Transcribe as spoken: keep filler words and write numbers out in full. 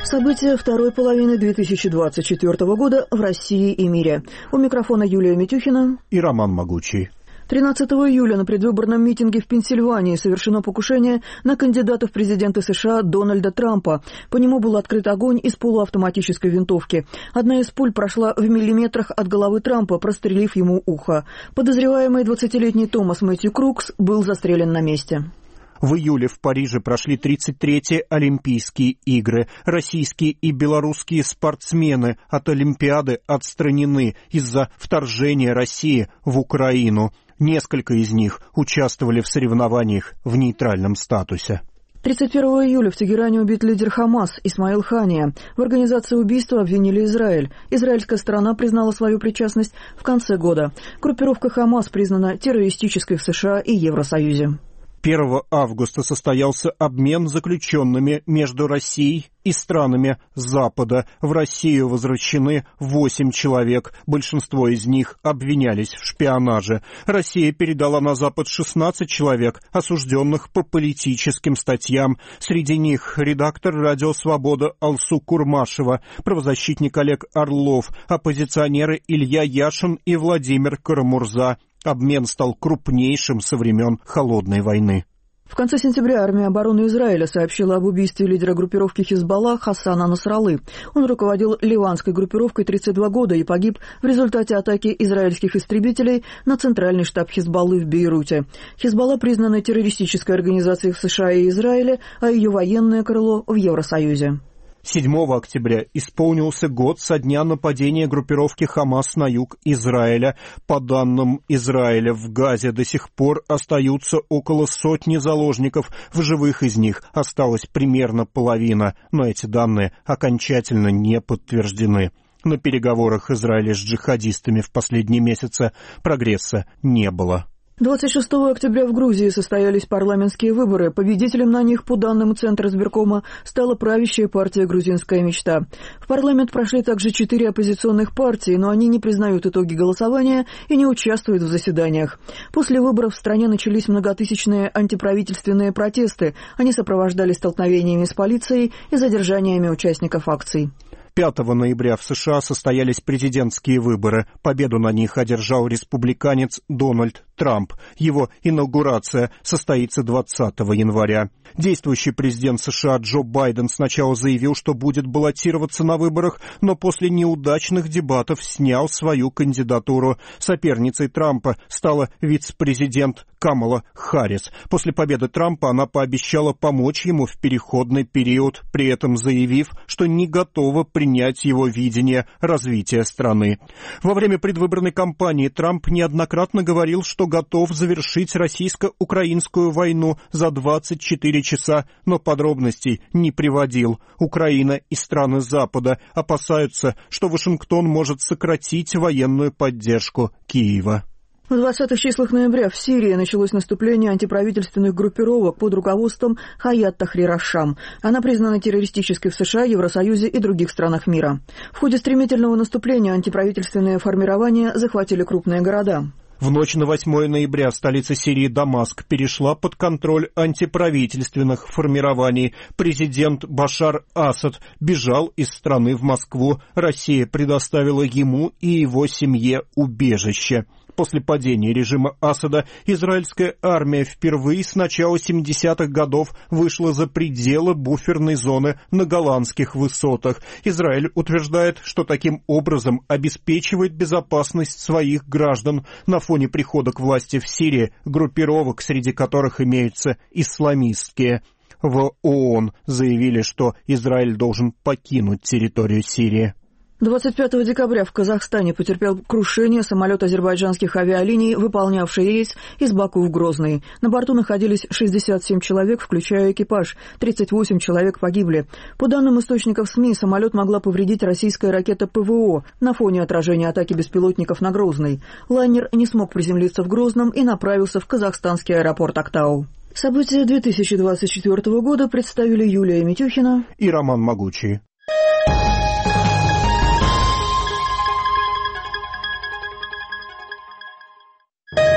События второй половины две тысячи двадцать четвёртого года в России и мире. У микрофона Юлия Митюхина и Роман Могучий. тринадцатого июля на предвыборном митинге в Пенсильвании совершено покушение на кандидата в президенты США Дональда Трампа. По нему был открыт огонь из полуавтоматической винтовки. Одна из пуль прошла в миллиметрах от головы Трампа, прострелив ему ухо. Подозреваемый двадцатилетний Томас Мэтью Крукс был застрелен на месте. В июле в Париже прошли тридцать третьи Олимпийские игры. Российские и белорусские спортсмены от Олимпиады отстранены из-за вторжения России в Украину. Несколько из них участвовали в соревнованиях в нейтральном статусе. тридцать первого июля в Тегеране убит лидер Хамас Исмаил Хания. В организации убийства обвинили Израиль. Израильская сторона признала свою причастность в конце года. Группировка Хамас признана террористической в США и Евросоюзе. первого августа состоялся обмен заключенными между Россией и странами Запада. В Россию возвращены восемь человек. Большинство из них обвинялись в шпионаже. Россия передала на Запад шестнадцать человек, осужденных по политическим статьям. Среди них редактор «Радио Свобода» Алсу Курмашева, правозащитник Олег Орлов, оппозиционеры Илья Яшин и Владимир Карамурза. Обмен стал крупнейшим со времен Холодной войны. В конце сентября армия обороны Израиля сообщила об убийстве лидера группировки Хизбалла Хасана Насраллы. Он руководил ливанской группировкой тридцать два года и погиб в результате атаки израильских истребителей на центральный штаб Хизбаллы в Бейруте. Хизбалла признана террористической организацией в США и Израиле, а ее военное крыло в Евросоюзе. седьмого октября исполнился год со дня нападения группировки Хамас на юг Израиля. По данным Израиля, в Газе до сих пор остаются около сотни заложников. В живых из них осталась примерно половина, но эти данные окончательно не подтверждены. На переговорах Израиля с джихадистами в последние месяцы прогресса не было. двадцать шестого октября в Грузии состоялись парламентские выборы. Победителем на них, по данным Центра избиркома, стала правящая партия «Грузинская мечта». В парламент прошли также четыре оппозиционных партии, но они не признают итоги голосования и не участвуют в заседаниях. После выборов в стране начались многотысячные антиправительственные протесты. Они сопровождались столкновениями с полицией и задержаниями участников акций. пятого ноября в США состоялись президентские выборы. Победу на них одержал республиканец Дональд Трамп. Его инаугурация состоится двадцатого января. Действующий президент США Джо Байден сначала заявил, что будет баллотироваться на выборах, но после неудачных дебатов снял свою кандидатуру. Соперницей Трампа стала вице-президент Камала Харрис. После победы Трампа она пообещала помочь ему в переходный период, при этом заявив, что не готова принять его видение развития страны. Во время предвыборной кампании Трамп неоднократно говорил, что готов завершить российско-украинскую войну за двадцать четыре часа, но подробностей не приводил. Украина и страны Запада опасаются, что Вашингтон может сократить военную поддержку Киева. В двадцатых числах ноября в Сирии началось наступление антиправительственных группировок под руководством Хаят Тахрир аш-Шам. Она признана террористической в США, Евросоюзе и других странах мира. В ходе стремительного наступления антиправительственные формирования захватили крупные города. В ночь на восьмое ноября столица Сирии Дамаск перешла под контроль антиправительственных формирований. Президент Башар Асад бежал из страны в Москву. Россия предоставила ему и его семье убежище. После падения режима Асада израильская армия впервые с начала семидесятых годов вышла за пределы буферной зоны на Голландских высотах. Израиль утверждает, что таким образом обеспечивает безопасность своих граждан на фоне прихода к власти в Сирии группировок, среди которых имеются исламистские. В ООН заявили, что Израиль должен покинуть территорию Сирии. двадцать пятого декабря в Казахстане потерпел крушение самолет азербайджанских авиалиний, выполнявший рейс из Баку в Грозный. На борту находились шестьдесят семь человек, включая экипаж. тридцать восемь человек погибли. По данным источников СМИ, самолет могла повредить российская ракета ПВО на фоне отражения атаки беспилотников на Грозный. Лайнер не смог приземлиться в Грозном и направился в казахстанский аэропорт Актау. События две тысячи двадцать четвёртого года представили Юлия Митюхина и Роман Могучий.